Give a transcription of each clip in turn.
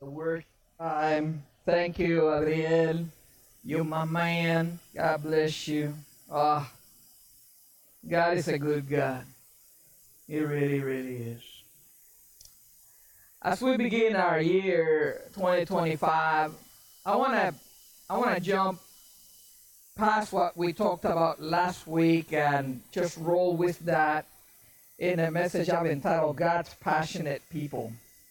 Work time. Thank you, Ariel. You, my man. God bless you. Ah, God is a good God. He really, really is. As we begin our year 2025, I wanna jump past what we talked about last week and just roll with that in a message I've entitled God's Passionate People.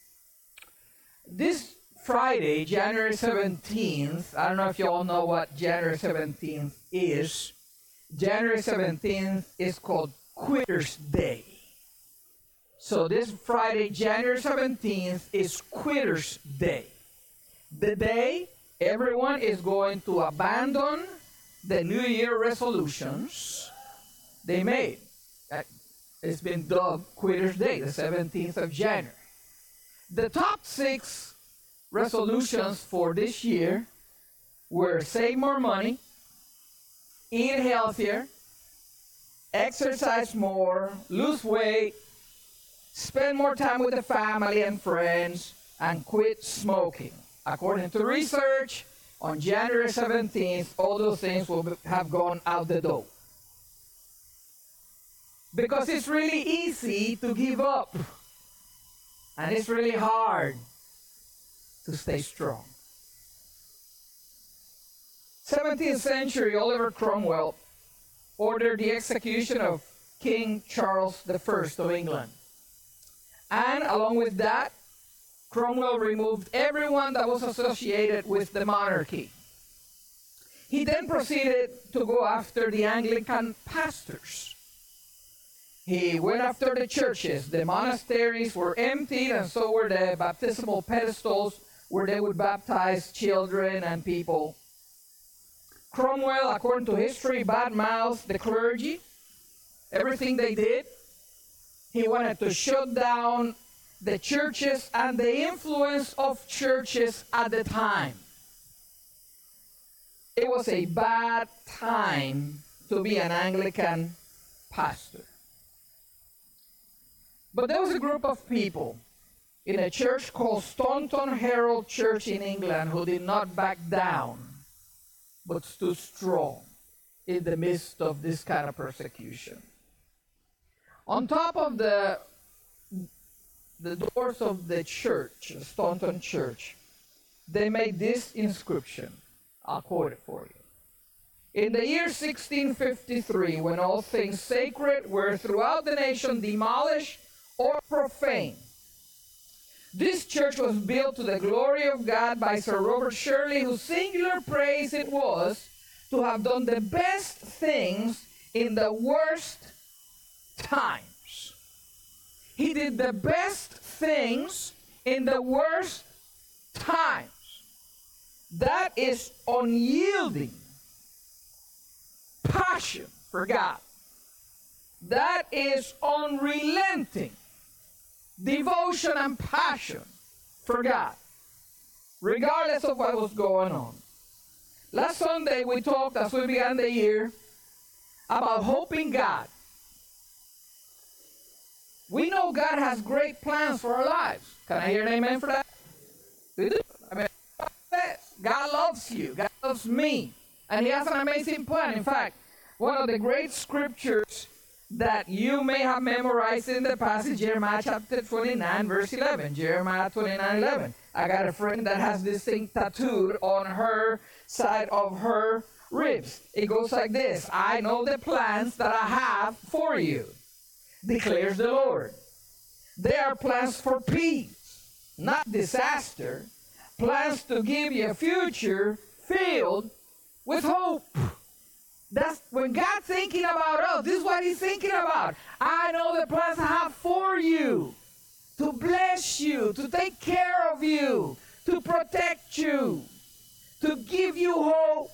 This Friday, January 17th, I don't know if you all know what January 17th is. January 17th is called Quitter's Day. So this Friday, January 17th, is Quitter's Day. The day everyone is going to abandon the New Year resolutions they made. It's been dubbed Quitter's Day, the 17th of January. The top 6 resolutions for this year were save more money, eat healthier, exercise more, lose weight, spend more time with the family and friends, and quit smoking. According to research, on January 17th, all those things will have gone out the door. Because it's really easy to give up. And it's really hard to stay strong. 17th century Oliver Cromwell ordered the execution of King Charles I of England. And along with that, Cromwell removed everyone that was associated with the monarchy. He then proceeded to go after the Anglican pastors. He went after the churches. The monasteries were emptied, and so were the baptismal pedestals where they would baptize children and people. Cromwell, according to history, badmouthed the clergy, everything they did. He wanted to shut down the churches and the influence of churches at the time. It was a bad time to be an Anglican pastor. But there was a group of people in a church called Staunton Herald Church in England who did not back down, but stood strong in the midst of this kind of persecution. On top of the doors of the church, the Staunton Church, they made this inscription. I'll quote it for you. In the year 1653, when all things sacred were throughout the nation demolished or profaned, this church was built to the glory of God by Sir Robert Shirley, whose singular praise it was to have done the best things in the worst times. He did the best things in the worst times. That is unyielding passion for God. That is unrelenting devotion and passion for God, regardless of what was going on. Last Sunday we talked, as we began the year, about hoping God. We know God has great plans for our lives. Can I hear an amen for that? We do. I mean, God loves you. God loves me. And He has an amazing plan. In fact, one of the great scriptures that you may have memorized in the passage, Jeremiah chapter 29, verse 11. Jeremiah 29, 11. I got a friend that has this thing tattooed on her side of her ribs. It goes like this: I know the plans that I have for you, declares the Lord. They are plans for peace, not disaster. Plans to give you a future filled with hope. That's when God's thinking about us. This is what He's thinking about. I know the plans I have for you, to bless you, to take care of you, to protect you, to give you hope.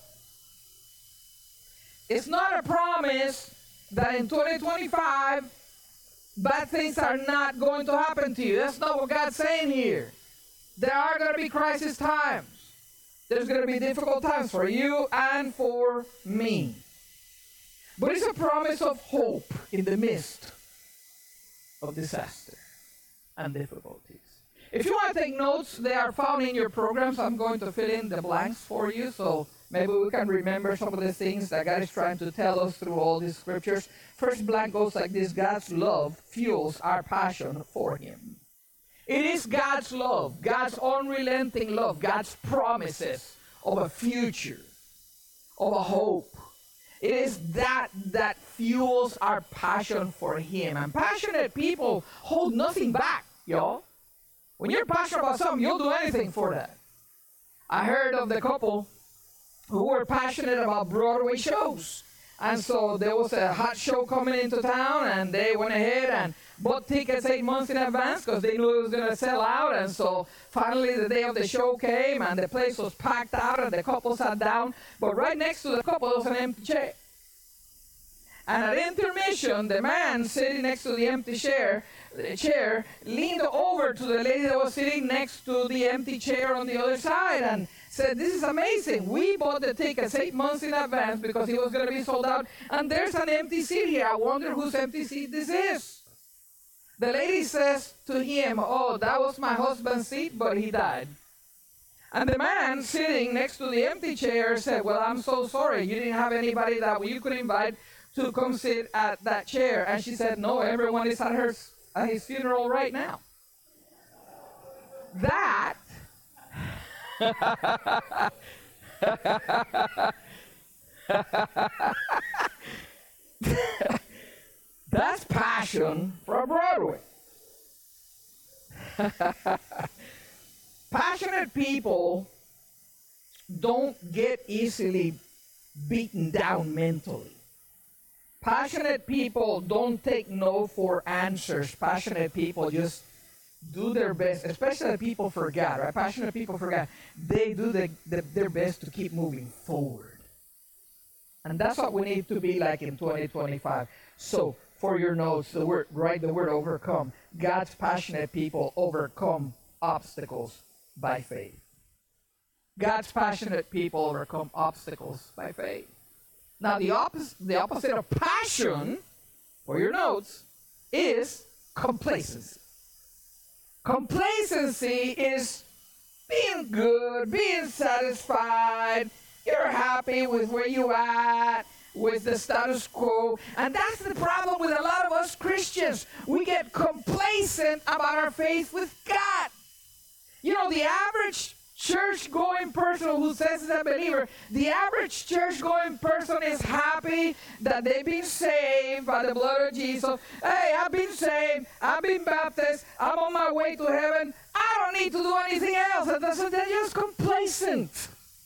It's not a promise that in 2025 bad things are not going to happen to you. That's not what God's saying here. There are going to be crisis times. There's going to be difficult times for you and for me. But it's a promise of hope in the midst of disaster and difficulties. If If you want to take notes, they are found in your programs. I'm going to fill in the blanks for you, so maybe we can remember some of the things that God is trying to tell us through all these scriptures. First blank goes like this: God's love fuels our passion for Him. It is God's love, God's unrelenting love, God's promises of a future, of a hope. It is that fuels our passion for Him. And passionate people hold nothing back, y'all. When you're passionate about something, you'll do anything for that. I heard of the couple who were passionate about Broadway shows. And so there was a hot show coming into town, and they went ahead and bought tickets 8 months in advance because they knew it was going to sell out. And so finally the day of the show came, and the place was packed out, and the couple sat down. But right next to the couple was an empty chair. And at intermission, the man sitting next to the empty chair leaned over to the lady that was sitting next to the empty chair on the other side and said, "This is amazing. We bought the tickets 8 months in advance because it was going to be sold out, and there's an empty seat here. I wonder whose empty seat this is." The lady says to him, "Oh, that was my husband's seat, but he died." And the man sitting next to the empty chair said, "Well, I'm so sorry. You didn't have anybody that you could invite to come sit at that chair." And she said, "No, everyone is at his funeral right now." That that's passion for Broadway. Passionate people don't get easily beaten down mentally. Passionate people don't take no for answers. Passionate people just do their best, especially people for God, right? Passionate people for God, they do their best to keep moving forward. And that's what we need to be like in 2025. So, for your notes, write the word overcome. God's passionate people overcome obstacles by faith. God's passionate people overcome obstacles by faith. Now, the opposite of passion, for your notes, is complacency. Complacency is being good, being satisfied. You're happy with where you at, with the status quo. And that's the problem with a lot of us Christians. We get complacent about our faith with God. You know, the average church-going person who says he's a believer, the average church-going person is happy that they've been saved by the blood of Jesus. Hey, I've been saved. I've been baptized. I'm on my way to heaven. I don't need to do anything else. And so they're just complacent.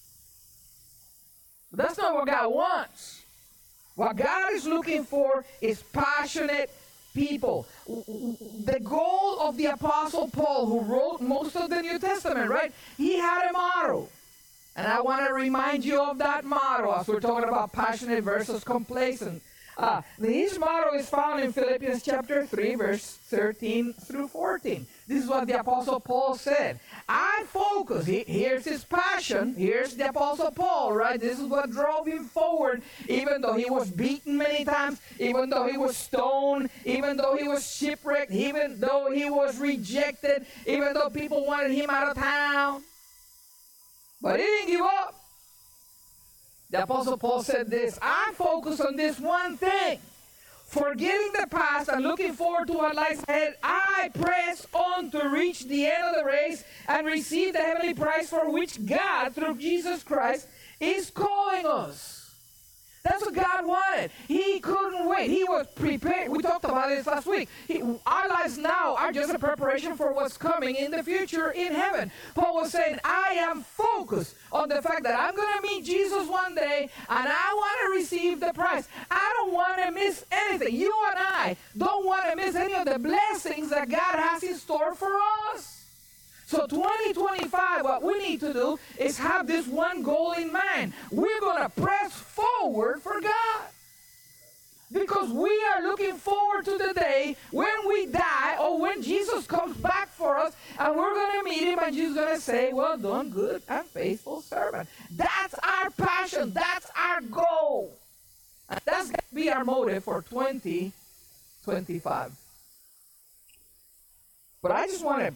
But that's not what God wants. What God is looking for is passionate people. The goal of the Apostle Paul, who wrote most of the New Testament, right? He had a motto. And I want to remind you of that motto as we're talking about passionate versus complacent. His motto is found in Philippians chapter 3, verse 13 through 14. This is what the Apostle Paul said. I focus. Here's his passion. Here's the Apostle Paul, right? This is what drove him forward, even though he was beaten many times, even though he was stoned, even though he was shipwrecked, even though he was rejected, even though people wanted him out of town. But he didn't give up. The Apostle Paul said this: I focus on this one thing. Forgetting the past and looking forward to what lies ahead, I press on to reach the end of the race and receive the heavenly prize for which God, through Jesus Christ, is calling us. That's what God wanted. He couldn't wait. He was prepared. We talked about this last week. Our lives now are just a preparation for what's coming in the future in heaven. Paul was saying, I am focused on the fact that I'm going to meet Jesus one day, and I want to receive the prize. I don't want to miss anything. You and I don't want to miss any of the blessings that God has in store for us. So 2025, what we need to do is have this one goal in mind. We're going to press forward for God. Because we are looking forward to the day when we die or when Jesus comes back for us, and we're going to meet him, and Jesus is going to say, well done, good and faithful servant. That's our passion. That's our goal. And that's going to be our motive for 2025. But I just want to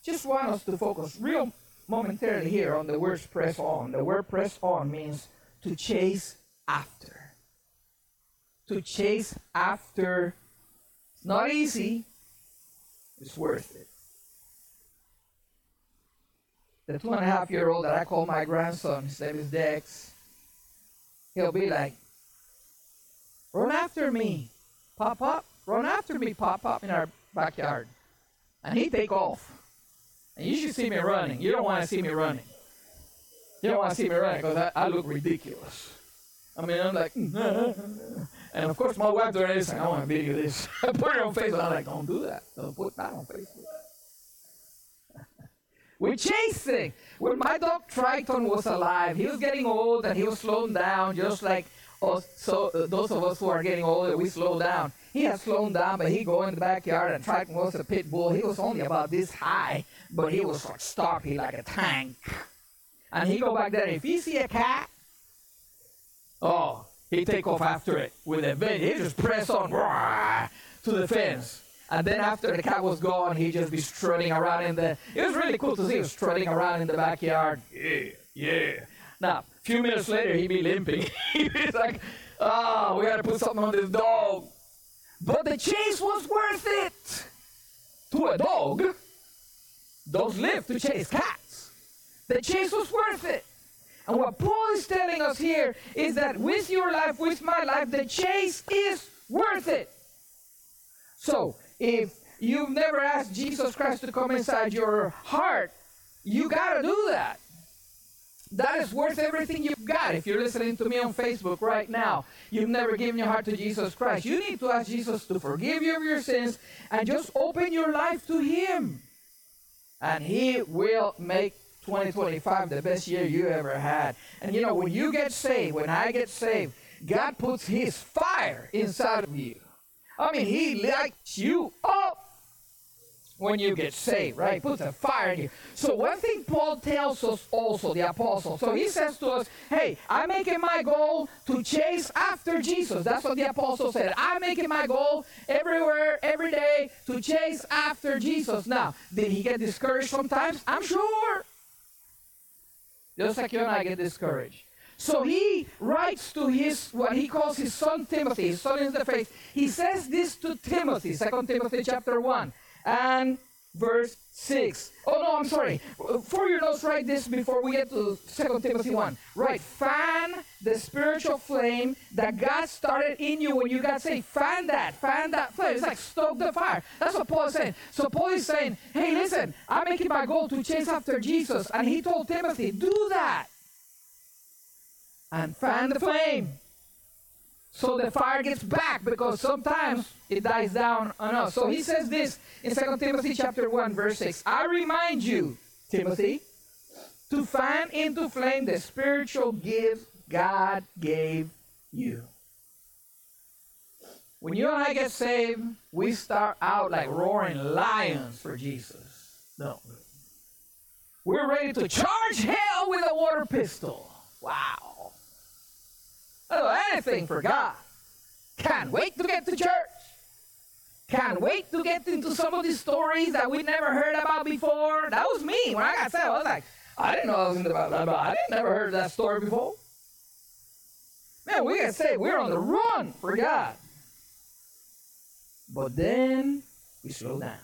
just want us to focus real momentarily here on the word press on. The word press on means to chase after. To chase after. It's not easy. It's worth it. The 2.5-year-old that I call my grandson, his name is Dex, he'll be like, run after me, Pop up, run after me, Pop up in our backyard. And he'd take off. And you should see me running. You don't want to see me running. You don't want to see me running because I look ridiculous. I mean, I'm like, and of course my wife doing this, I want to video this. I put it on Facebook. I'm like, don't do that. Don't put that on Facebook. We're chasing. When my dog Triton was alive, he was getting old and he was slowing down, just like us. So those of us who are getting older, we slow down. He had slowed down, but he go in the backyard, and Triton was a pit bull. He was only about this high, but he was like stocky like a tank. And he go back there, and if he see a cat, oh, he take off after it with a ven. He just press on to the fence. And then after the cat was gone, he just be strutting around in the, it was really cool to see him strutting around in the backyard. Yeah, yeah. Now, a few minutes later, he'd be limping. He's like, oh, we got to put something on this dog. But the chase was worth it. To a dog, dogs live to chase cats. The chase was worth it. And what Paul is telling us here is that with your life, with my life, the chase is worth it. So, if you've never asked Jesus Christ to come inside your heart, you got to do that. That is worth everything you've got. If you're listening to me on Facebook right now, you've never given your heart to Jesus Christ, you need to ask Jesus to forgive you of your sins and just open your life to Him. And He will make 2025 the best year you ever had. And you know, when you get saved, when I get saved, God puts His fire inside of you. I mean, He lights you up when you get saved, right? He puts a fire in you. So one thing Paul tells us also, the apostle, so he says to us, hey, I'm making my goal to chase after Jesus. That's what the apostle said. I'm making my goal everywhere, every day, to chase after Jesus. Now, did he get discouraged sometimes? I'm sure. Just like you and I get discouraged. So he writes to his, what he calls his son Timothy, his son in the faith. He says this to Timothy, 2 Timothy chapter 1 and verse 6. Oh, no, I'm sorry. For your notes, write this before we get to 2 Timothy 1. Write, fan the spiritual flame that God started in you when you got saved. Fan that flame. It's like stoke the fire. That's what Paul is saying. So Paul is saying, hey, listen, I'm making my goal to chase after Jesus. And he told Timothy, do that. And fan the flame. So the fire gets back, because sometimes it dies down on us. So he says this in 2 Timothy chapter 1, verse 6. I remind you, Timothy, to fan into flame the spiritual gift God gave you. When you and I get saved, we start out like roaring lions for Jesus. No. We're ready to charge hell with a water pistol. Wow. Oh, anything for God. Can't wait to get to church. Can't wait to get into some of these stories that we never heard about before. That was me. When I got saved, I was like, I didn't know I was in the Bible. I didn't never heard that story before. Man, we got saved. We're on the run for God. But then we slow down.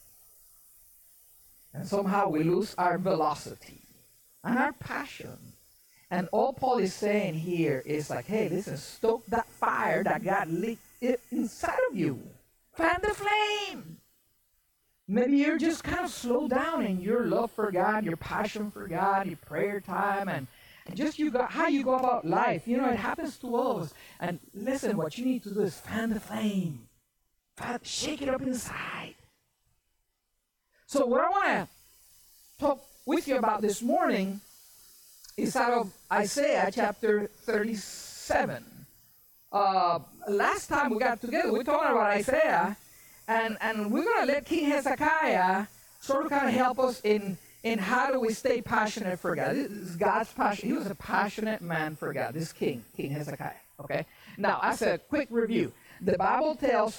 And somehow we lose our velocity and our passion. And all Paul is saying here is like, hey, listen, stoke that fire that God lit inside of you. Fan the flame. Maybe you're just kind of slow down in your love for God, your passion for God, your prayer time, and just how you go about life. You know, it happens to all of us. And listen, what you need to do is fan the flame. Shake it up inside. So what I want to talk with you about this morning is out of Isaiah chapter 37. Last time we got together, we talked about Isaiah, and we're going to let King Hezekiah sort of kind of help us in how do we stay passionate for God. This is God's passion. He was a passionate man for God, this King Hezekiah. Okay? Now, as a quick review, the Bible tells us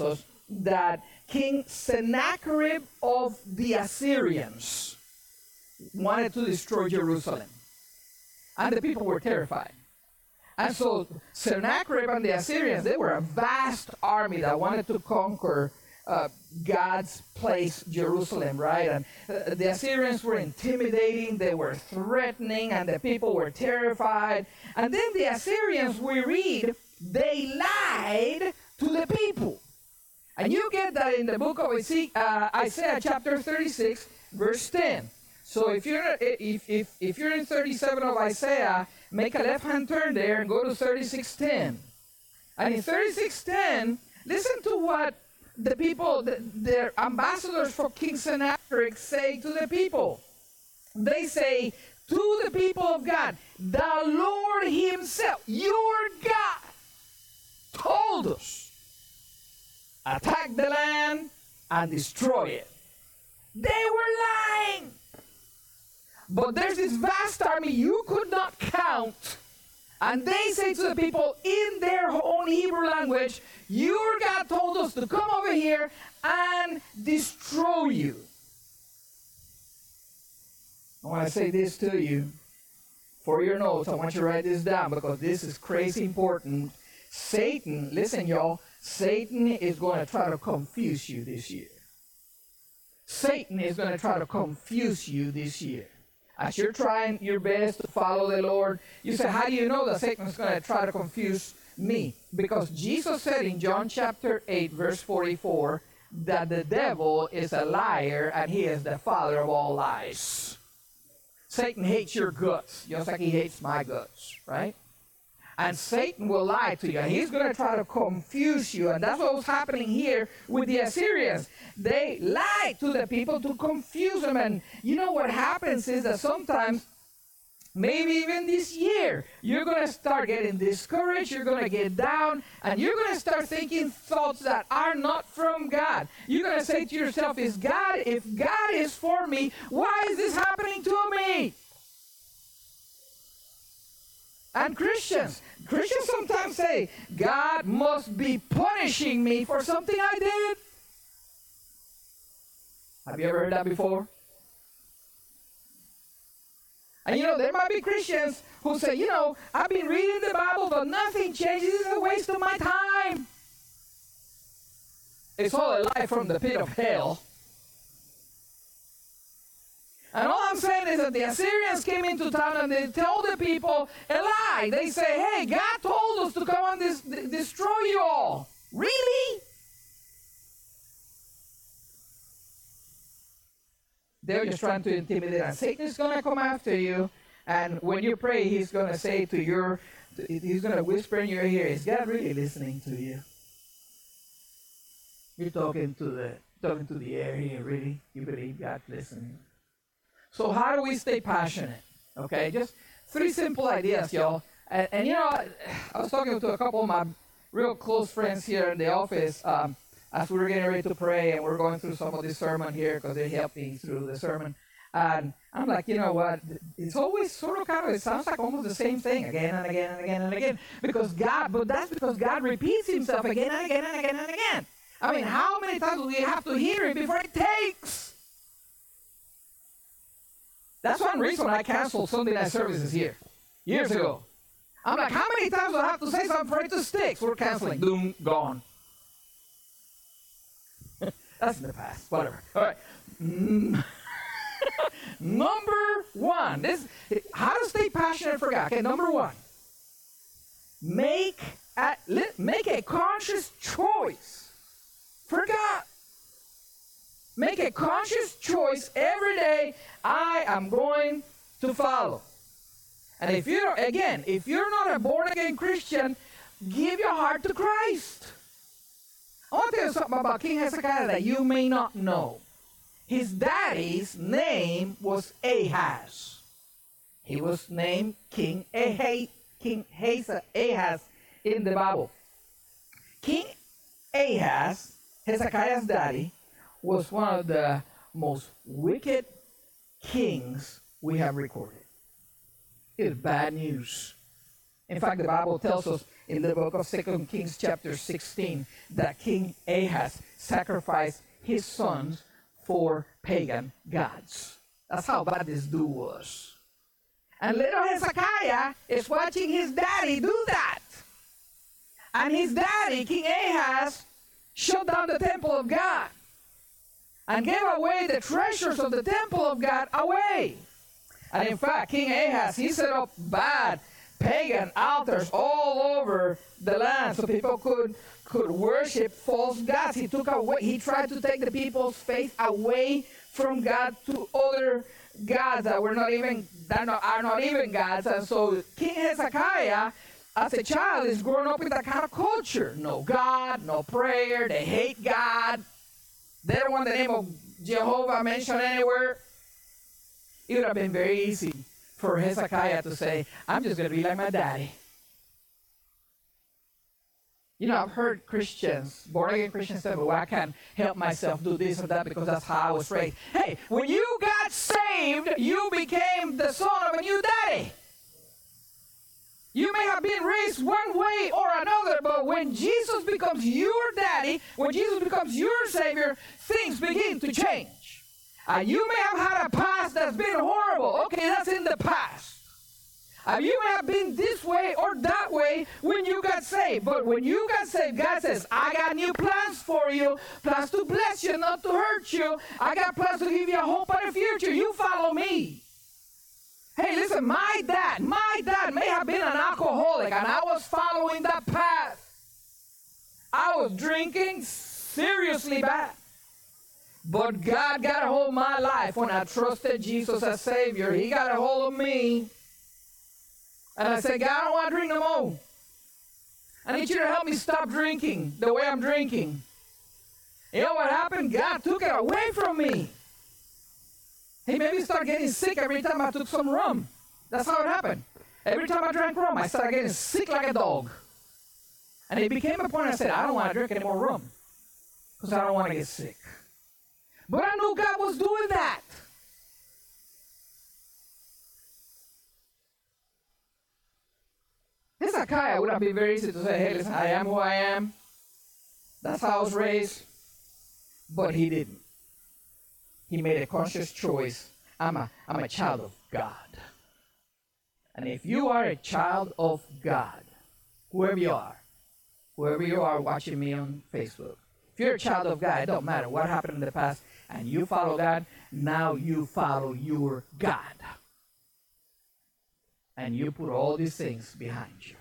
that King Sennacherib of the Assyrians wanted to destroy Jerusalem. And the people were terrified. And so Sennacherib and the Assyrians, they were a vast army that wanted to conquer God's place, Jerusalem, right? And the Assyrians were intimidating, they were threatening, and the people were terrified. And then the Assyrians, we read, they lied to the people. And you get that in the book of Isaiah chapter 36, verse 10. So if you're in 37 of Isaiah, make a left-hand turn there and go to 36:10. And in 36:10, listen to what the people, their ambassadors for King Sennacherib say to the people. They say to the people of God, the Lord himself, your God, told us, attack the land and destroy it. They were lying. But there's this vast army you could not count. And they say to the people in their own Hebrew language, your God told us to come over here and destroy you. I want to say this to you. For your notes, I want you to write this down because this is crazy important. Satan, listen y'all, Satan is going to try to confuse you this year. Satan is going to try to confuse you this year. As you're trying your best to follow the Lord, you say, how do you know that Satan is going to try to confuse me? Because Jesus said in John chapter 8, verse 44, that the devil is a liar and he is the father of all lies. Satan hates your guts, just like he hates my guts, right? And Satan will lie to you. And he's going to try to confuse you. And that's what was happening here with the Assyrians. They lied to the people to confuse them. And you know what happens is that sometimes, maybe even this year, you're going to start getting discouraged. You're going to get down. And you're going to start thinking thoughts that are not from God. You're going to say to yourself, if God is for me, why is this happening to me? And Christians sometimes say, God must be punishing me for something I did. Have you ever heard that before? And you know, there might be Christians who say, you know, I've been reading the Bible, but nothing changes. This is a waste of my time. It's all a lie from the pit of hell. And all I'm saying is that the Assyrians came into town and they told the people a lie. They say, hey, God told us to come and destroy you all. Really? They're just trying to intimidate. And Satan is going to come after you. And when you pray, he's going to say he's going to whisper in your ear, is God really listening to you? You're talking to the air here, really? You believe God's listening? So how do we stay passionate? Okay, just 3 simple ideas, y'all. And you know, I was talking to a couple of my real close friends here in the office as we were getting ready to pray, and we're going through some of this sermon here because they helped me through the sermon. And I'm like, you know what? It's always sort of kind of, it sounds like almost the same thing again and again and again and again. But that's because God repeats himself again and again and again and again. I mean, how many times do we have to hear it before it takes? That's one reason I canceled Sunday night services here, years ago. I'm like, how many times do I have to say something for it to stick? We're canceling. Boom, gone. That's in the past. Whatever. All right. Number 1. How to stay passionate for God. Okay, number 1. Make a conscious choice for God. Make a conscious choice every day. I am going to follow. And if you're not a born-again Christian, give your heart to Christ. I want to tell you something about King Hezekiah that you may not know. His daddy's name was Ahaz. He was named King Ahaz in the Bible. King Ahaz, Hezekiah's daddy, was one of the most wicked kings we have recorded. It's bad news. In fact, the Bible tells us in the book of 2 Kings chapter 16 that King Ahaz sacrificed his sons for pagan gods. That's how bad this dude was. And little Hezekiah is watching his daddy do that. And his daddy, King Ahaz, shut down the temple of God and gave away the treasures of the temple of God away. And in fact, King Ahaz, he set up bad pagan altars all over the land so people could worship false gods. He tried to take the people's faith away from God to other gods that are not even gods. And so King Hezekiah, as a child, is growing up with that kind of culture. No God, no prayer. They hate God. They don't want the name of Jehovah mentioned anywhere. It would have been very easy for Hezekiah to say, I'm just going to be like my daddy. You know, I've heard Christians, born-again Christians say, well, I can't help myself do this or that because that's how I was raised. Hey, when you got saved, you became the son of a new daddy. You may have been raised one way or another, but when Jesus becomes your daddy, when Jesus becomes your Savior, things begin to change. And you may have had a past that's been horrible. Okay, that's in the past. You may have been this way or that way when you got saved. But when you got saved, God says, I got new plans for you. Plans to bless you, not to hurt you. I got plans to give you a hope and a future. You follow me. Hey, listen, my dad may have been an alcoholic, and I was following that path. I was drinking seriously bad. But God got a hold of my life when I trusted Jesus as Savior. He got a hold of me. And I said, God, I don't want to drink no more. I need you to help me stop drinking the way I'm drinking. You know what happened? God took it away from me. He made me start getting sick every time I took some rum. That's how it happened. Every time I drank rum, I started getting sick like a dog. And it became a point I said, I don't want to drink any more rum because I don't want to get sick. But I knew God was doing that. Hezekiah would have been very easy to say, hey, listen, I am who I am. That's how I was raised. But he didn't. He made a conscious choice. I'm a child of God. And if you are a child of God, whoever you are watching me on Facebook, if you're a child of God, it don't matter what happened in the past, and you follow God, now you follow your God. And you put all these things behind you.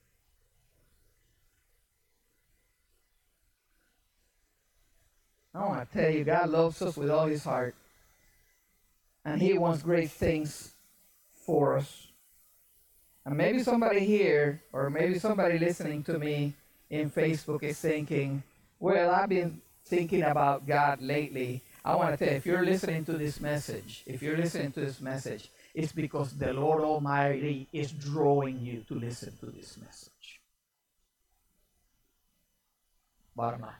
I want to tell you, God loves us with all his heart. And he wants great things for us. And maybe somebody here, or maybe somebody listening to me in Facebook is thinking, well, I've been thinking about God lately. I want to tell you, if you're listening to this message, it's because the Lord Almighty is drawing you to listen to this message. Bottom line.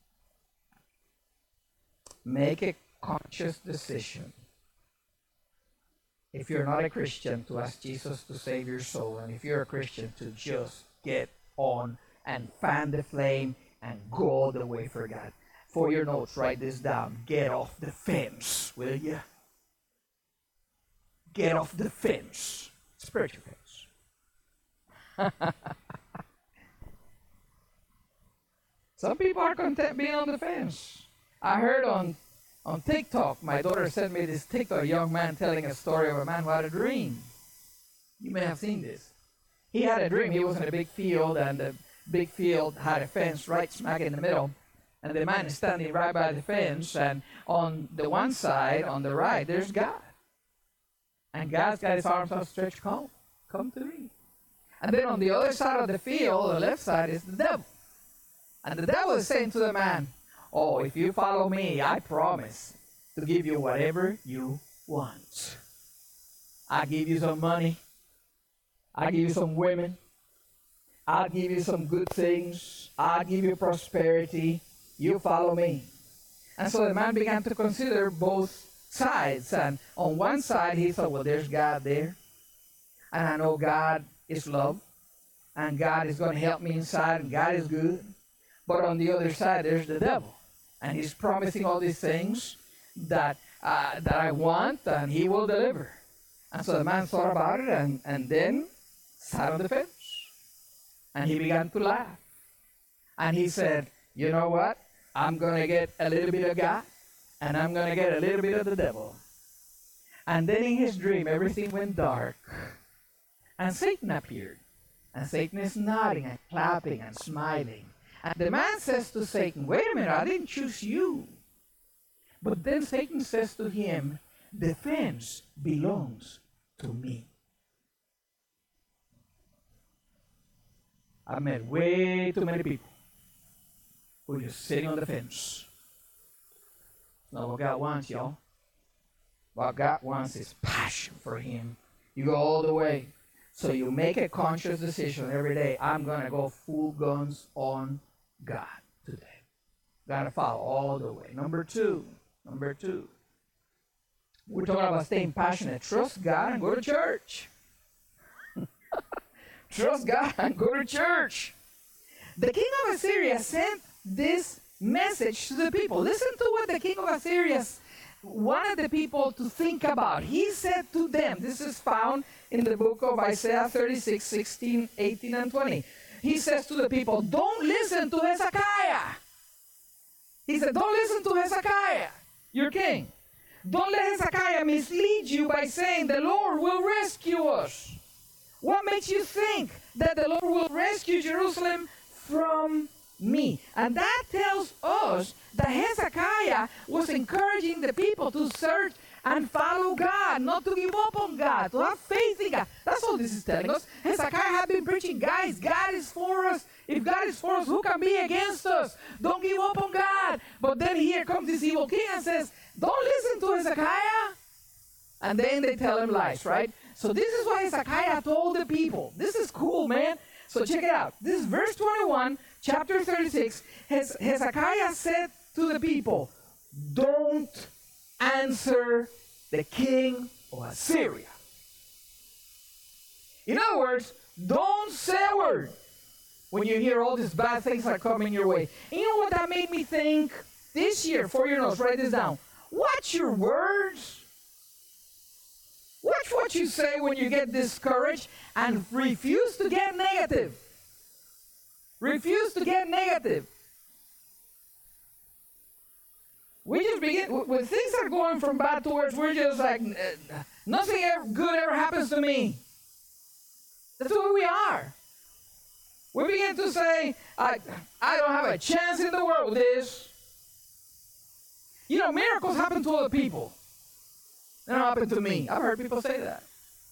Make a conscious decision. If you're not a Christian, to ask Jesus to save your soul. And if you're a Christian, to just get on and fan the flame and go all the way for God. For your notes, write this down. Get off the fence, will you? Get off the fence. Spiritual fence. Some people are content being on the fence. I heard on TikTok, my daughter sent me this TikTok, a young man telling a story of a man who had a dream. You may have seen this. He had a dream. He was in a big field, and the big field had a fence right smack in the middle. And the man is standing right by the fence, and on the one side, on the right, there's God. And God's got his arms outstretched, come to me. And then on the other side of the field, the left side, is the devil. And the devil is saying to the man, oh, if you follow me, I promise to give you whatever you want. I'll give you some money. I'll give you some women. I'll give you some good things. I'll give you prosperity. You follow me. And so the man began to consider both sides. And on one side, he thought, well, there's God there. And I know God is love. and God is going to help me inside, and God is good. But on the other side, there's the devil, and he's promising all these things that I want, and he will deliver. And so the man thought about it, and then sat on the fence, and he began to laugh. And he said, you know what? I'm going to get a little bit of God, and I'm going to get a little bit of the devil. And then in his dream, everything went dark, and Satan appeared. And Satan is nodding and clapping and smiling. And the man says to Satan, wait a minute, I didn't choose you. But then Satan says to him, the fence belongs to me. I've met way too many people who are just sitting on the fence. Not what God wants, y'all. What God wants is passion for him. You go all the way. So you make a conscious decision every day. I'm going to go full guns on God today. Got to follow all the way. Number two. We're talking about staying passionate. Trust God and go to church. Trust God and go to church. The king of Assyria sent this message to the people. Listen to what the king of Assyria wanted the people to think about. He said to them, this is found in the book of Isaiah 36, 16, 18, and 20. He says to the people, don't listen to Hezekiah. He said, don't listen to Hezekiah, your king. Don't let Hezekiah mislead you by saying the Lord will rescue us. What makes you think that the Lord will rescue Jerusalem from me? And that tells us that Hezekiah was encouraging the people to search and follow God, not to give up on God, to have faith in God. That's all this is telling us. Hezekiah had been preaching, guys, God is for us. If God is for us, who can be against us? Don't give up on God. But then here comes this evil king and says, don't listen to Hezekiah. And then they tell him lies, right? So this is what Hezekiah told the people. This is cool, man. So check it out. This is verse 21, chapter 36. Hezekiah said to the people, don't answer the king of Assyria. In other words, don't say a word when you hear all these bad things are coming your way. And you know what that made me think? This year, for your notes, write this down. Watch your words. Watch what you say when you get discouraged, and refuse to get negative. Refuse to get negative. We just begin, when things are going from bad to worse, we're just like, nothing good ever happens to me. That's who we are. We begin to say, I don't have a chance in the world with this. You know, miracles happen to other people. They don't happen to me. I've heard people say that.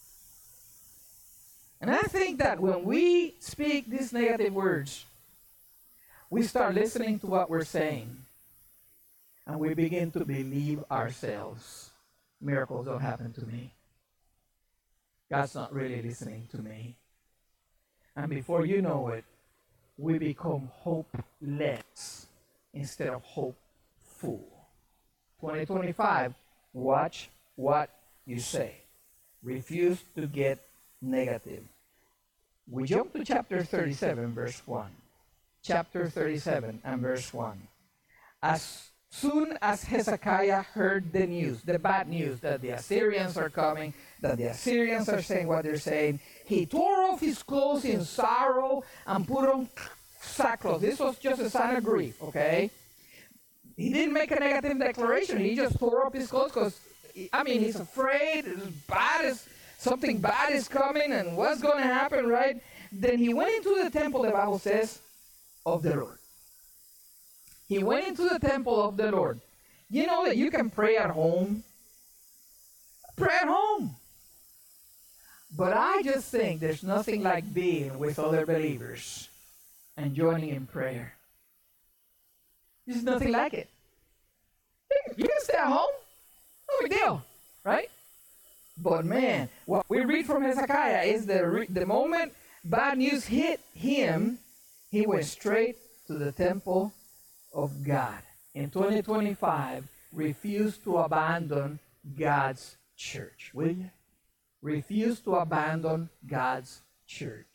And I think that when we speak these negative words, we start listening to what we're saying. And we begin to believe ourselves. Miracles don't happen to me. God's not really listening to me. And before you know it, we become hopeless instead of hopeful. 2025, watch what you say. Refuse to get negative. We jump to chapter 37, verse 1. Chapter 37 and verse 1. As soon as Hezekiah heard the news, the bad news, that the Assyrians are coming, that the Assyrians are saying what they're saying, he tore off his clothes in sorrow and put on sackcloth. This was just a sign of grief, okay? He didn't make a negative declaration. He just tore off his clothes because, he's afraid. Something bad is coming, and what's going to happen, right? Then he went into the temple, the Bible says, of the Lord. He went into the temple of the Lord. You know that you can pray at home? Pray at home. But I just think there's nothing like being with other believers and joining in prayer. There's nothing like it. You can stay at home. No big deal, right? But man, what we read from Hezekiah is the moment bad news hit him, he went straight to the temple of God. In 2025, refuse to abandon God's church, will you? Refuse to abandon God's church.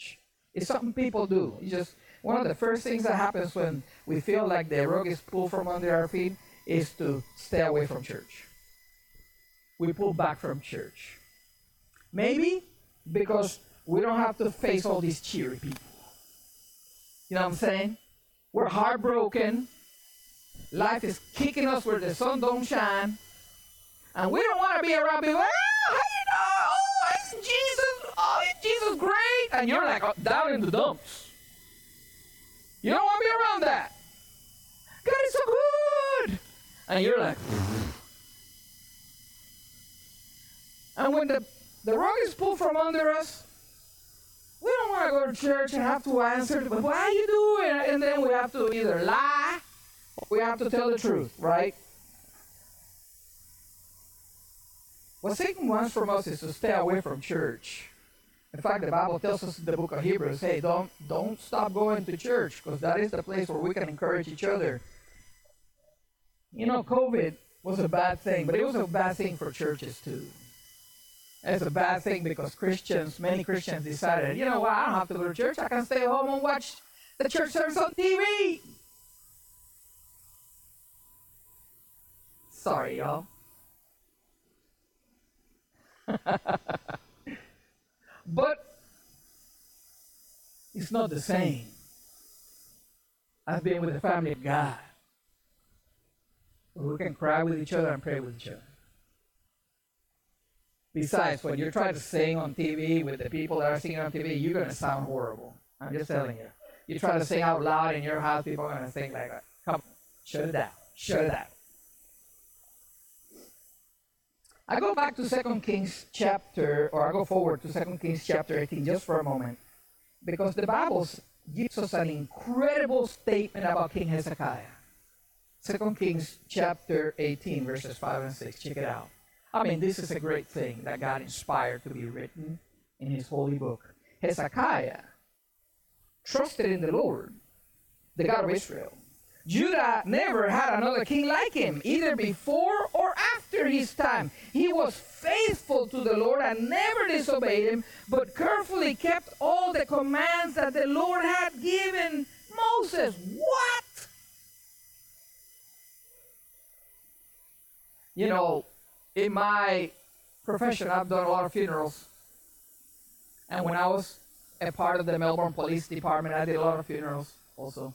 It's something people do. It's just one of the first things that happens when we feel like the rug is pulled from under our feet is to stay away from church. We pull back from church. Maybe because we don't have to face all these cheery people. You know what I'm saying? We're heartbroken. Life is kicking us where the sun don't shine. And we don't want to be around people, how you know? Oh, it's Jesus. Oh, is Jesus great? And you're like down in the dumps. You don't want to be around that. God is so good. And you're like, and when the rug is pulled from under us, we don't want to go to church and have to answer, but why are you doing? And then we have to either lie or we have to tell the truth, right? What Satan wants from us is to stay away from church. In fact, the Bible tells us in the book of Hebrews, hey, don't stop going to church, because that is the place where we can encourage each other. You know, COVID was a bad thing, but it was a bad thing for churches too. It's a bad thing because many Christians decided, you know what, I don't have to go to church. I can stay home and watch the church service on TV. Sorry, y'all. But it's not the same as being with the family of God, where we can cry with each other and pray with each other. Besides, when you're trying to sing on TV with the people that are singing on TV, you're going to sound horrible. I'm just telling you. You try to sing out loud in your house, people are going to think like that. Come on, shut it down. Shut it down. I go back to 2 Kings chapter, or I go forward to 2 Kings chapter 18 just for a moment, because the Bible gives us an incredible statement about King Hezekiah. 2 Kings chapter 18, verses 5 and 6. Check it out. I mean, this is a great thing that God inspired to be written in his holy book. Hezekiah trusted in the Lord, the God of Israel. Judah never had another king like him, either before or after his time. He was faithful to the Lord and never disobeyed him, but carefully kept all the commands that the Lord had given Moses. What? You know, in my profession, I've done a lot of funerals. And when I was a part of the Melbourne Police Department, I did a lot of funerals also.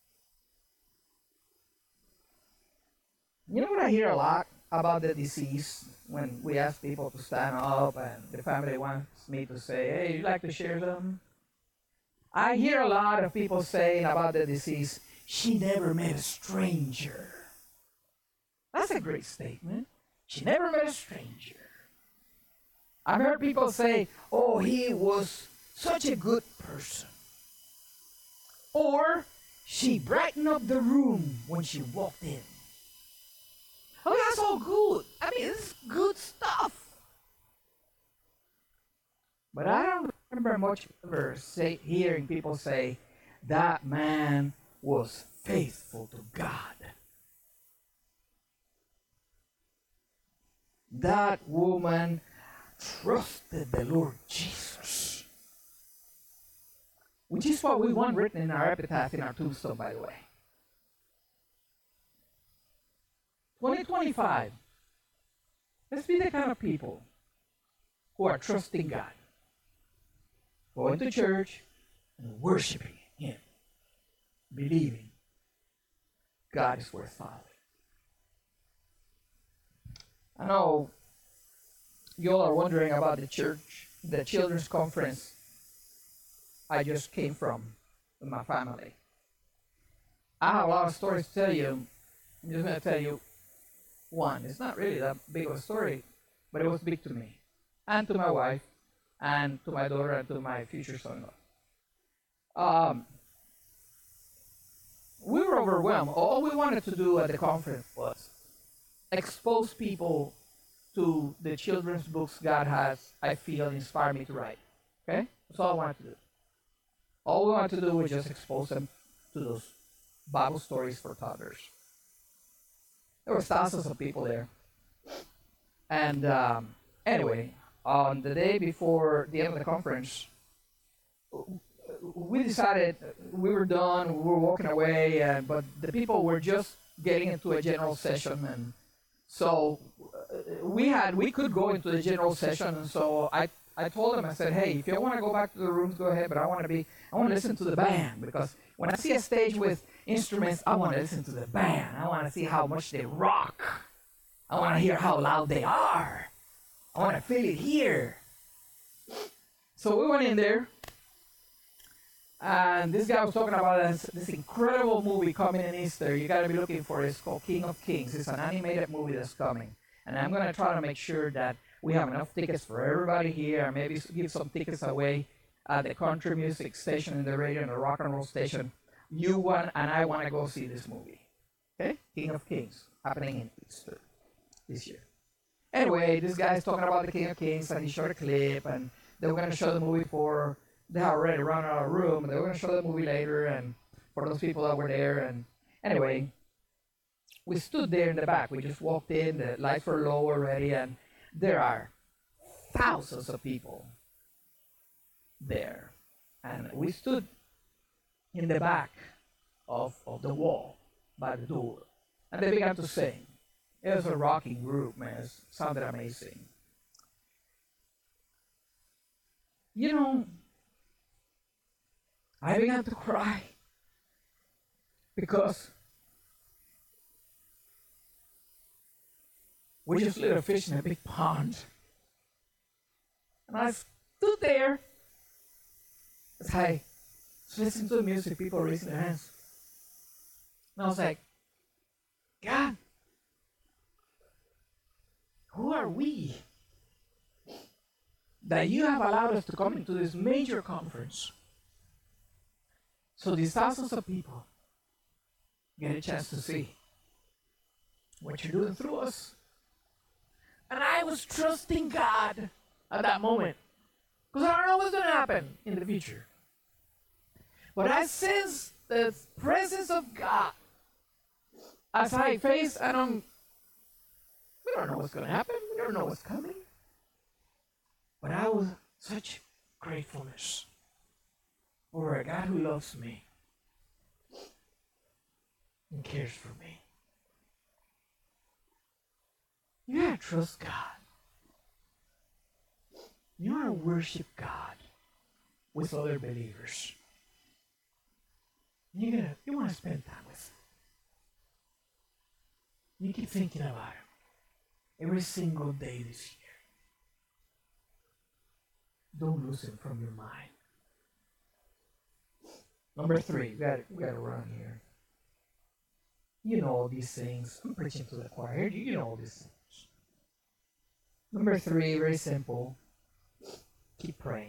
You know what I hear a lot about the deceased when we ask people to stand up and the family wants me to say, hey, you like to share them? I hear a lot of people saying about the deceased, she never met a stranger. That's a great statement. She never met a stranger. I've heard people say, oh, he was such a good person. Or, she brightened up the room when she walked in. Oh, that's all good. I mean, it's good stuff. But I don't remember much ever hearing people say, that man was faithful to God. That woman trusted the Lord Jesus. Which is what we want written in our epitaph, in our tombstone, by the way. 2025. Let's be the kind of people who are trusting God, going to church and worshiping Him, believing God is worth following. I know you all are wondering about the church, the children's conference I just came from with my family. I have a lot of stories to tell you. I'm just going to tell you one. It's not really that big of a story, but it was big to me, and to my wife, and to my daughter, and to my future son-in-law. We were overwhelmed. All we wanted to do at the conference was expose people to the children's books God has, I feel, inspired me to write. Okay? That's all I wanted to do. All we wanted to do was just expose them to those Bible stories for toddlers. There were thousands of people there. And anyway, on the day before the end of the conference, we decided we were done, we were walking away, but the people were just getting into a general session, and so we could go into the general session, and so I told them, I said, hey, if you want to go back to the rooms, go ahead, but I want to listen to the band, because when I see a stage with instruments, I want to listen to the band. I want to see how much they rock. I want to hear how loud they are. I want to feel it here. So we went in there, and this guy was talking about this incredible movie coming in Easter. You got to be looking for it. It's called King of Kings. It's an animated movie that's coming. And I'm going to try to make sure that we have enough tickets for everybody here, and maybe give some tickets away at the country music station in the radio and the rock and roll station. You want, and I want to go see this movie. Okay? King of Kings, happening in Easter this year. Anyway, this guy's talking about the King of Kings, and he showed a clip, and they were going to show the movie they had already run out of room, and they were going to show the movie later, and for those people that were there, and anyway, we stood there in the back. We just walked in, the lights were low already, and there are thousands of people there. And we stood in the back of the wall by the door, and they began to sing. It was a rocking group, man. It sounded amazing. You know, I began to cry because we're just little fish in a big pond. And I stood there as I was listening to the music, people raising their hands. And I was like, God, who are we that you have allowed us to come into this major conference so these thousands of people get a chance to see what you're doing through us? And I was trusting God at that moment, because I don't know what's going to happen in the future. But I sense the presence of God as I face, and we don't know what's going to happen. We don't know what's coming. But I was such gratefulness over a God who loves me and cares for me. You gotta trust God. You want to worship God with other believers. You want to spend time with Him. You keep thinking about Him every single day this year. Don't lose Him from your mind. Number 3, we gotta run here. You know all these things. I'm preaching to the choir. You know all these things. Number 3, very simple. Keep praying.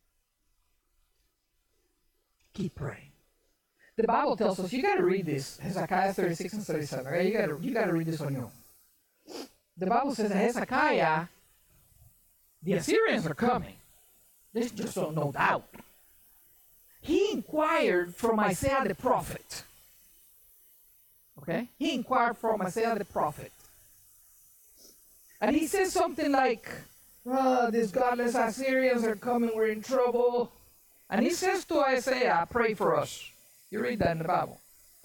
Keep praying. The Bible tells us, you got to read this, Hezekiah 36 and 37. Okay? You got to read this on your own. The Bible says that Hezekiah, the Assyrians are coming. There's just no doubt. He inquired from Isaiah the prophet. Okay? He inquired from Isaiah the prophet. And he says something like, these godless Assyrians are coming, we're in trouble. And he says to Isaiah, pray for us. You read that in the Bible.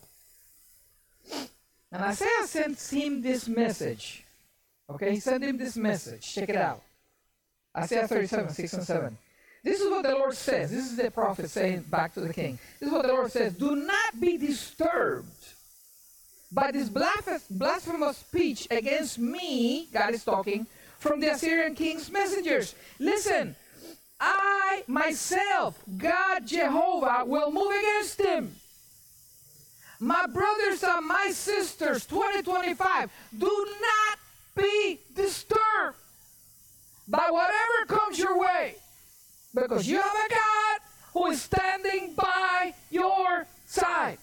And Isaiah sends him this message. Okay, he sent him this message. Check it out. Isaiah 37, 6 and 7. This is what the Lord says. This is the prophet saying back to the king. This is what the Lord says. Do not be disturbed by this blasphemous speech against me, God is talking, from the Assyrian king's messengers. Listen, I myself, God Jehovah, will move against him. My brothers and my sisters, 2025, do not be disturbed by whatever comes your way, because you have a God who is standing by your side.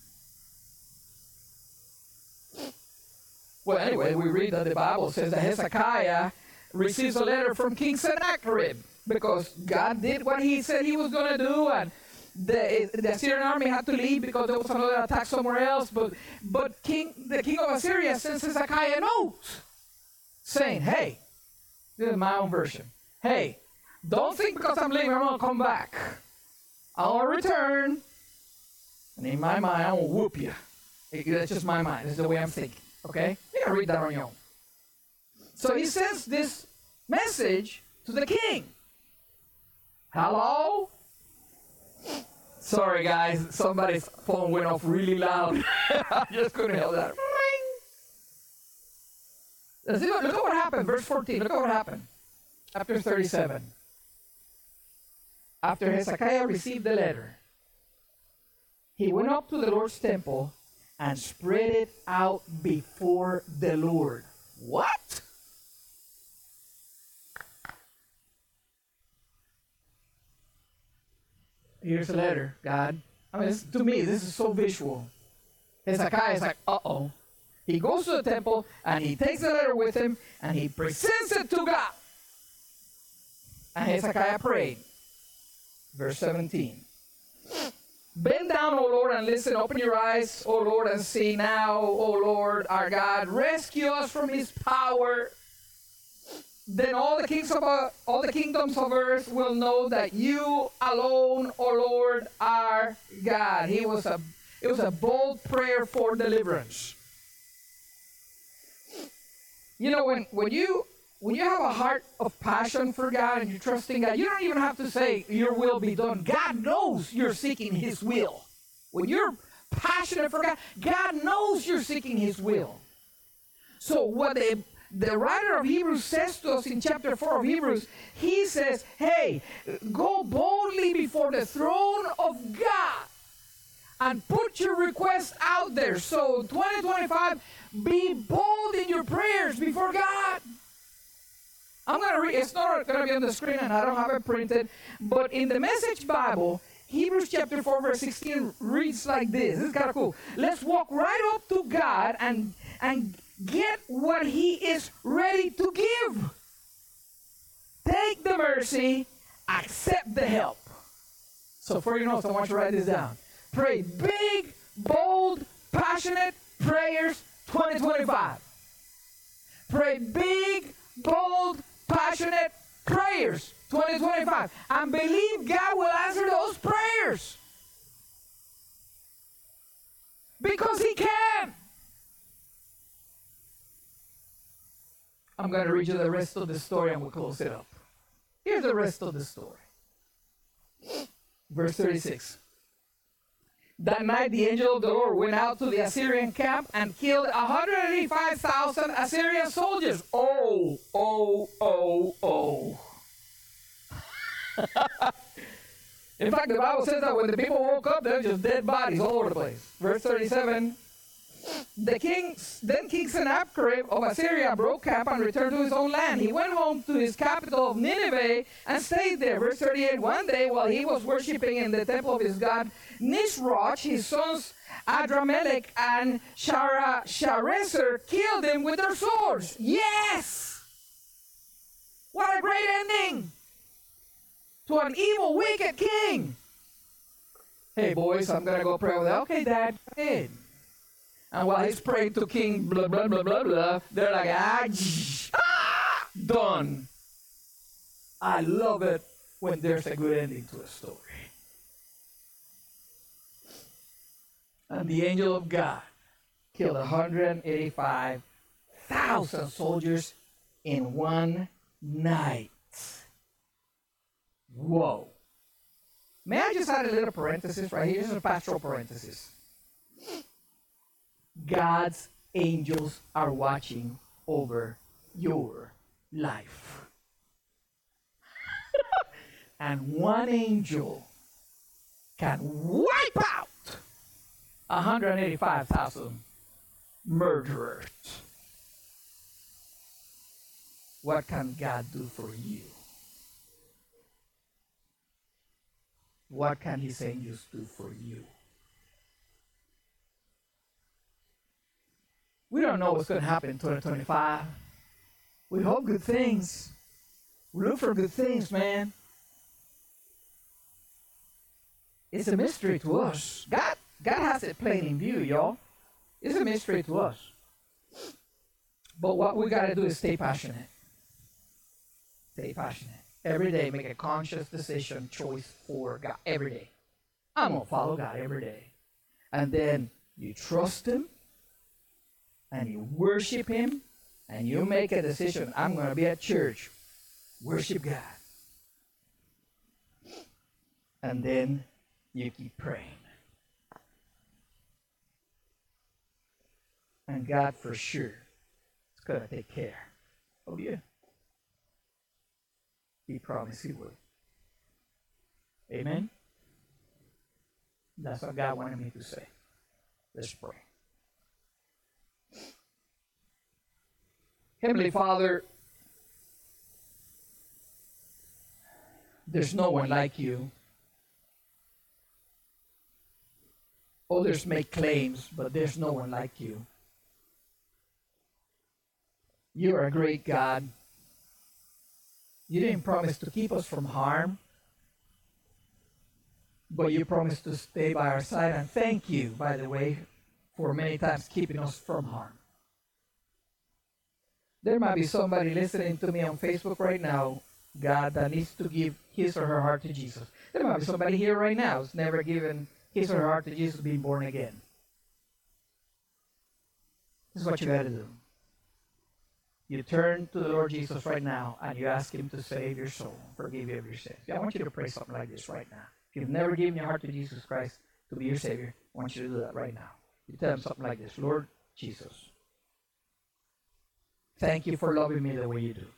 Well, anyway, we read that the Bible says that Hezekiah receives a letter from King Sennacherib because God did what he said he was going to do, and the Assyrian army had to leave because there was another attack somewhere else. But the king of Assyria sends Hezekiah a note saying, hey, this is my own version. Hey, don't think because I'm leaving I'm going to come back. I'll return. And in my mind, I will whoop you. That's just my mind. That's the way I'm thinking. Okay? You can read that on your own. So he sends this message to the king. Hello? Sorry, guys. Somebody's phone went off really loud. I just couldn't help that. Look at what happened. Verse 14. Look at what happened. Chapter 37. After Hezekiah received the letter, he went up to the Lord's temple and spread it out before the Lord. What? Here's the letter, God. I mean, to me, this is so visual. Hezekiah is like, uh-oh. He goes to the temple, and he takes the letter with him, and he presents it to God. And Hezekiah prayed. Verse 17. Bend down, O Lord, and listen. Open your eyes, O Lord, and see now, O Lord, our God. Rescue us from his power. Then all the kingdoms of earth will know that you alone, O Lord, are God. It was a bold prayer for deliverance. You know, when you have a heart of passion for God and you're trusting God, you don't even have to say, your will be done. God knows you're seeking his will. When you're passionate for God, God knows you're seeking his will. So what the writer of Hebrews says to us in chapter 4 of Hebrews, he says, hey, go boldly before the throne of God and put your request out there. So 2025, be bold in your prayers before God. I'm going to read, it's not going to be on the screen and I don't have it printed, but in the Message Bible, Hebrews chapter 4 verse 16 reads like this. This is kind of cool. Let's walk right up to God and get what he is ready to give. Take the mercy, accept the help. So for your notes, I want you to write this down. Pray big, bold, passionate prayers 2025. Pray big, bold, passionate prayers 2025. And believe God will answer those prayers. Because he can. I'm going to read you the rest of the story and we'll close it up. Here's the rest of the story. Verse 36. That night the angel of the Lord went out to the Assyrian camp and killed 185,000 Assyrian soldiers. Oh. In fact, the Bible says that when the people woke up, there were just dead bodies all over the place. Verse 37. Then King Sennacherib of Assyria broke camp and returned to his own land. He went home to his capital of Nineveh and stayed there. Verse 38, one day while he was worshiping in the temple of his god Nisroch, his sons Adramelech and Sharezer killed him with their swords. Yes! What a great ending to an evil, wicked king. Hey boys, I'm going to go pray with that. Okay, Dad, go ahead. And while he's praying to King blah, blah, blah, blah, blah, they're like, done. I love it when there's a good ending to a story. And the angel of God killed 185,000 soldiers in one night. Whoa. May I just add a little parenthesis right here? This is a pastoral parenthesis. God's angels are watching over your life. And one angel can wipe out 185,000 murderers. What can God do for you? What can his angels do for you? We don't know what's going to happen in 2025. We hope good things. We look for good things, man. It's a mystery to us. God has it plain in view, y'all. It's a mystery to us. But what we got to do is stay passionate. Stay passionate. Every day, make a conscious decision, choice for God. Every day. I'm going to follow God every day. And then you trust Him, and you worship Him, and you make a decision, I'm going to be at church, worship God. And then you keep praying. And God for sure is going to take care of you. He promised He would. Amen? That's what God wanted me to say. Let's pray. Heavenly Father, there's no one like you. Others make claims, but there's no one like you. You are a great God. You didn't promise to keep us from harm, but you promised to stay by our side. And thank you, by the way, for many times keeping us from harm. There might be somebody listening to me on Facebook right now, God, that needs to give his or her heart to Jesus. There might be somebody here right now who's never given his or her heart to Jesus, being born again. This is what you got to do. You turn to the Lord Jesus right now and you ask him to save your soul, forgive you of your sins. I want you to pray something like this right now. If you've never given your heart to Jesus Christ to be your Savior, I want you to do that right now. You tell him something like this: Lord Jesus, thank you for loving me the way you do.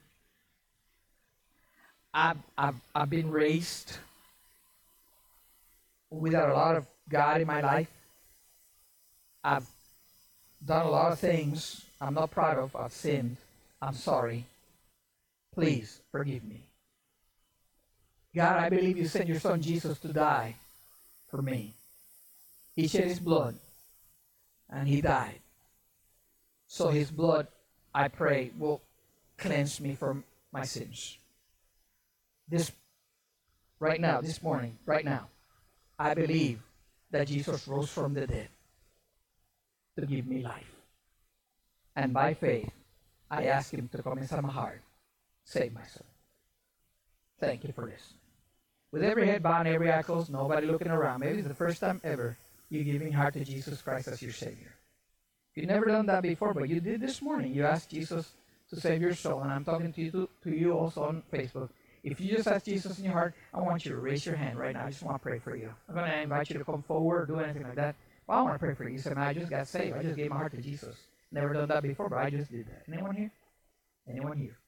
I've been raised without a lot of God in my life. I've done a lot of things I'm not proud of. I've sinned. I'm sorry. Please forgive me. God, I believe you sent your son Jesus to die for me. He shed his blood and he died. So his blood, I pray, will cleanse me from my sins. This, right now, this morning, right now, I believe that Jesus rose from the dead to give me life. And by faith, I ask him to come inside my heart, save my soul. Thank you for this. With every head bowed and every eye closed, nobody looking around, maybe it's the first time ever you're giving your heart to Jesus Christ as your Savior. You've never done that before, but you did this morning. You asked Jesus to save your soul, and I'm talking to you also on Facebook. If you just ask Jesus in your heart, I want you to raise your hand right now. I just want to pray for you. I'm going to invite you to come forward or do anything like that. Well, I want to pray for you. You say, man, I just got saved. I just gave my heart to Jesus. Never done that before, but I just did that. Anyone here? Anyone here?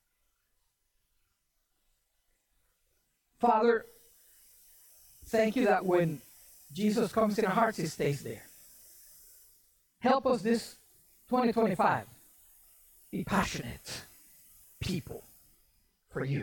Father, thank you that when Jesus comes in our hearts, he stays there. Help us this 2025 be passionate people for you.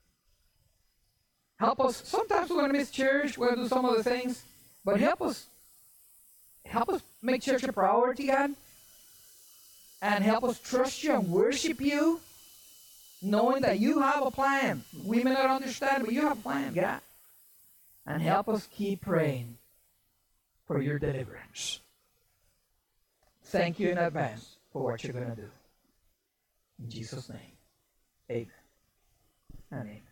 Help us. Sometimes we're going to miss church, we're going to do some other things, but help us make church a priority, God, and help us trust you and worship you, knowing that you have a plan. We may not understand, but you have a plan, God. And help us keep praying for your deliverance. Thank you in advance for what you're going to do. In Jesus' name, amen and amen.